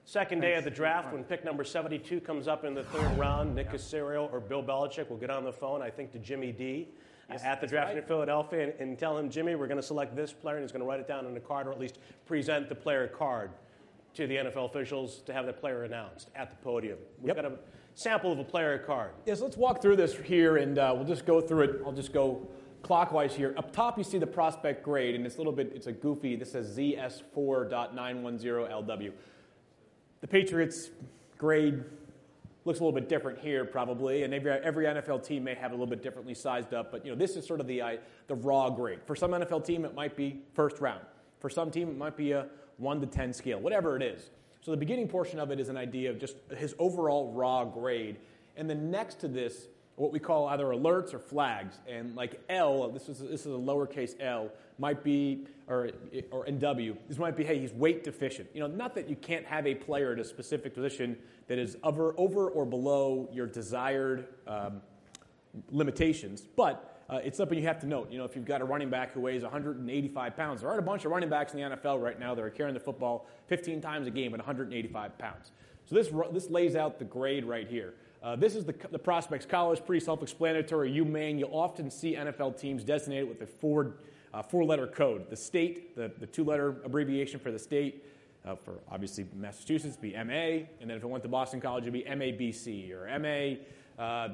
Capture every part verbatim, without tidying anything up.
Second day of the draft, when pick number seventy-two comes up in the third round, Nick Caserio or Bill Belichick will get on the phone, I think, to Jimmy D yes, at the draft right. in Philadelphia and, and tell him, Jimmy, we're going to select this player, and he's going to write it down on a card or at least present the player card to the N F L officials to have the player announced at the podium. We've yep. got a sample of a player card. Yes, let's walk through this here, and uh, we'll just go through it. I'll just go clockwise here. Up top, you see the prospect grade, and it's a little bit, it's a goofy, this says Z S four nine one zero L W. The Patriots grade looks a little bit different here, probably, and every, every N F L team may have it a little bit differently sized up. But you know, this is sort of the uh, the raw grade. For some N F L team, it might be first round. For some team, it might be a one to ten scale, whatever it is. So the beginning portion of it is an idea of just his overall raw grade, and then next to this, what we call either alerts or flags. And like L, this is this is a lowercase L, might be, or or N W, this might be, hey, he's weight deficient. You know, not that you can't have a player at a specific position that is over, over or below your desired um, limitations, but uh, it's something you have to note. You know, if you've got a running back who weighs one hundred eighty-five pounds, there aren't a bunch of running backs in the N F L right now that are carrying the football fifteen times a game at one hundred eighty-five pounds. So this this lays out the grade right here. Uh, this is the, the prospects college, pretty self-explanatory. U Maine, you'll often see N F L teams designated with a four, uh, four-letter code. The state, the, the two-letter abbreviation for the state, uh, for obviously Massachusetts, be M A, and then if it went to Boston College, it would be M A B C, or M A, uh,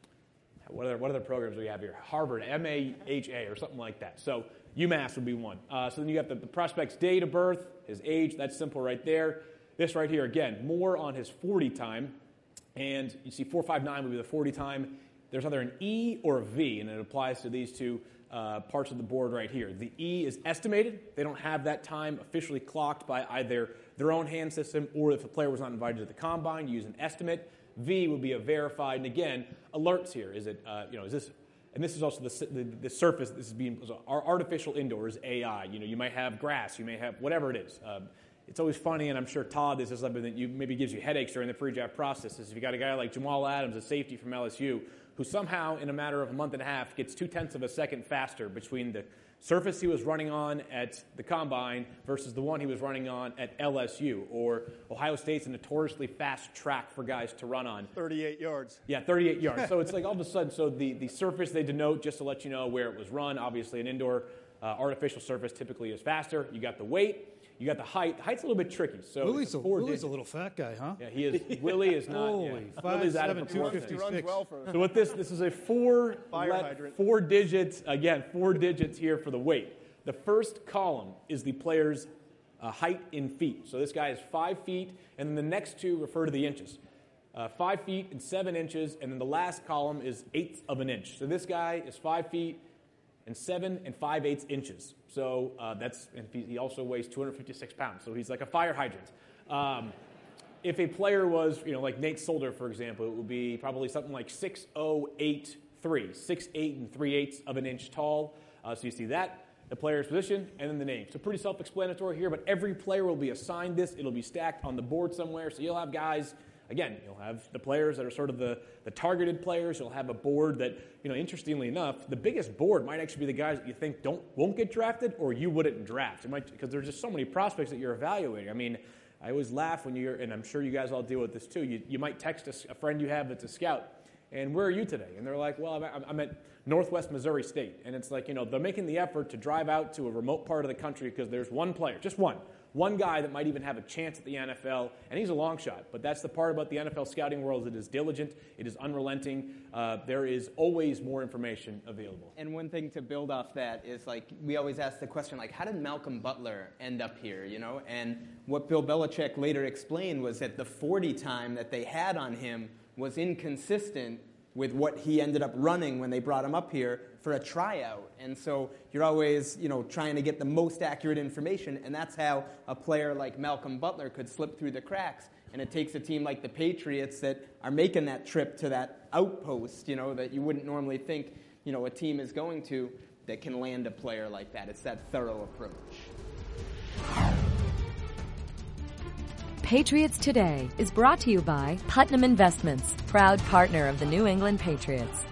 what other, what other programs do we have here? Harvard, M A H A, or something like that. So UMass would be one. Uh, so then you have the, the prospect's date of birth, his age, that's simple right there. This right here, again, more on his forty time. And you see four five nine would be the forty time. There's either an E or a V, and it applies to these two uh, parts of the board right here. The E is estimated. They don't have that time officially clocked by either their own hand system or if the player was not invited to the combine, you use an estimate. V would be a verified. And again, alerts here. Is it, uh, you know, is this, and this is also the, the, the surface. This is being, our artificial indoors, A I. You know, you might have grass. You may have whatever it is. Um, It's always funny, and I'm sure, Todd, this is something that you maybe gives you headaches during the pre-draft process, is if you got a guy like Jamal Adams, a safety from L S U, who somehow, in a matter of a month and a half, gets two-tenths of a second faster between the surface he was running on at the Combine versus the one he was running on at L S U, or Ohio State's a notoriously fast track for guys to run on. thirty-eight yards. Yeah, thirty-eight yards. So it's like all of a sudden, so the, the surface they denote, just to let you know where it was run, obviously an indoor uh, artificial surface typically is faster. You got the weight. You got the height. The height's a little bit tricky. So Willie's, a, Willie's a little fat guy, huh? Yeah, he is. Willie is not. Holy, yeah. five, Willie's seven, out of two proportion. He runs well for So with this, this is a four, let, four digits. Again, four digits here for the weight. The first column is the player's uh, height in feet. So this guy is five feet, and then the next two refer to the inches. Uh, five feet and seven inches, and then the last column is eighths of an inch. So this guy is five feet and seven and five eighths inches. So uh, that's, and he also weighs two hundred fifty-six pounds. So he's like a fire hydrant. Um, if a player was, you know, like Nate Solder, for example, it would be probably something like six oh eight three, six eight and three eighths of an inch tall. Uh, so you see that, the player's position, and then the name. So pretty self-explanatory here, but every player will be assigned this. It'll be stacked on the board somewhere. So you'll have guys. Again, you'll have the players that are sort of the, the targeted players. You'll have a board that, you know, interestingly enough, the biggest board might actually be the guys that you think don't won't get drafted or you wouldn't draft. It might, because there's just so many prospects that you're evaluating. I mean, I always laugh when you're, and I'm sure you guys all deal with this too, you, you might text a, a friend you have that's a scout, and where are you today? And they're like, well, I'm, I'm at Northwest Missouri State. And it's like, you know, they're making the effort to drive out to a remote part of the country because there's one player, just one. One guy that might even have a chance at the N F L, and he's a long shot. But that's the part about the N F L scouting world. It is diligent. It is unrelenting. Uh, there is always more information available. And one thing to build off that is, like, we always ask the question, like, how did Malcolm Butler end up here, you know? And what Bill Belichick later explained was that the forty time that they had on him was inconsistent with what he ended up running when they brought him up here for a tryout. And so you're always, you know, trying to get the most accurate information, and that's how a player like Malcolm Butler could slip through the cracks. And it takes a team like the Patriots that are making that trip to that outpost, you know, that you wouldn't normally think, you know, a team is going to, that can land a player like that. It's that thorough approach. Patriots Today is brought to you by Putnam Investments, proud partner of the New England Patriots.